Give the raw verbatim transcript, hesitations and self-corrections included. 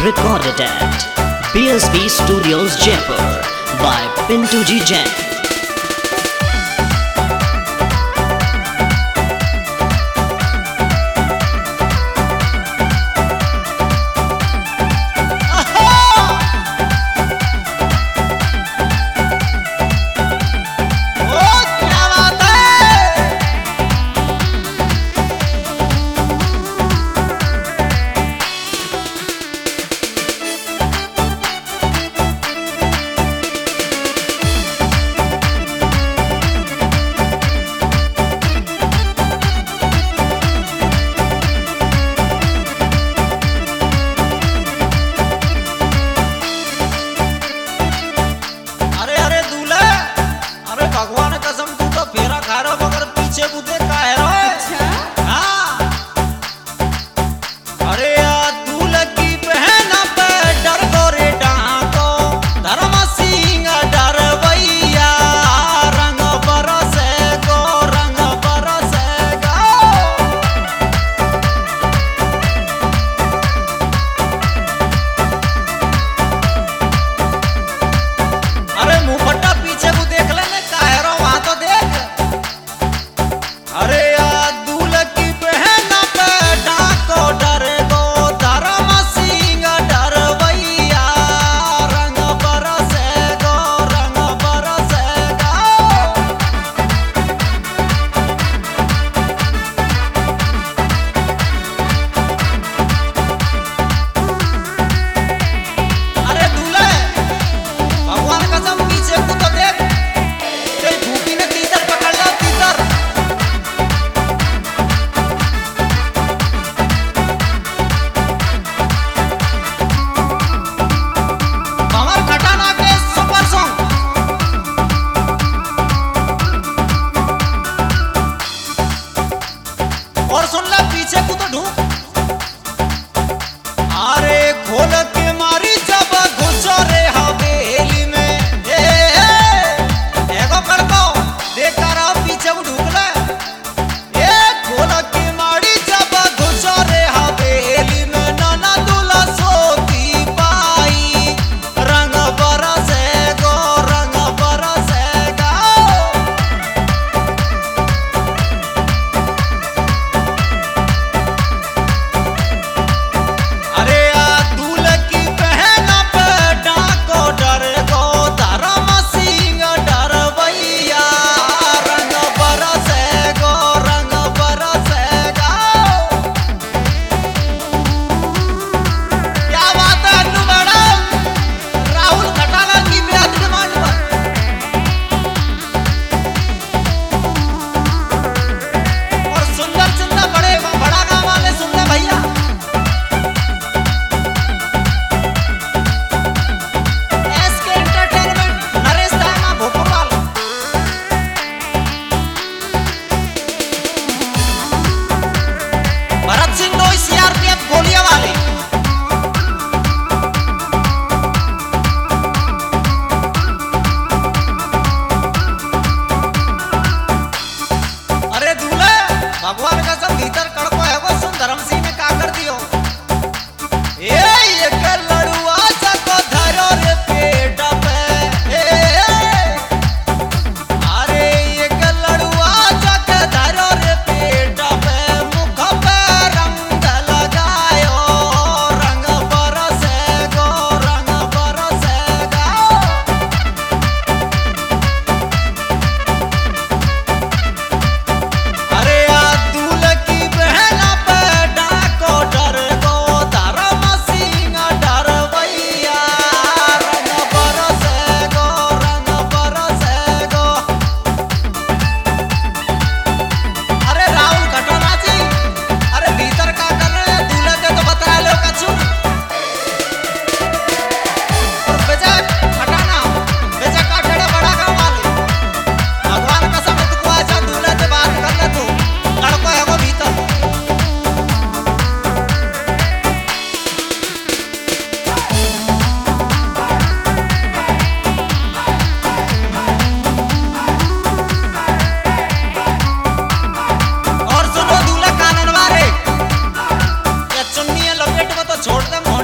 recorded at B S B Studios Jaipur by Pintu Ji Jain. और सुन ला पीछे को तो ढूंढ, अरे खोल के मारी जब घुसो रे हवेली में, ए, ए, एगो कड़को देख तारा पीछे को ढूंढ ले, ए खोल के मारी जब घुसो रे हवेली में, नाना दूल्हा सोती पाई रंग बरसे गो, रंग बरसे गो। भगवान का सब भीतर कड़को है वो सुन धर्म सिंह ने का कर दियो, ए एक लड़ुआ सको धरो रे पेट पे, ए अरे एक लड़ुआ सको धरो रे पेट पे, मुख पे रंग लगायो रंग बरसे गो, रंग बरसे गो। अरे छोड़ दे।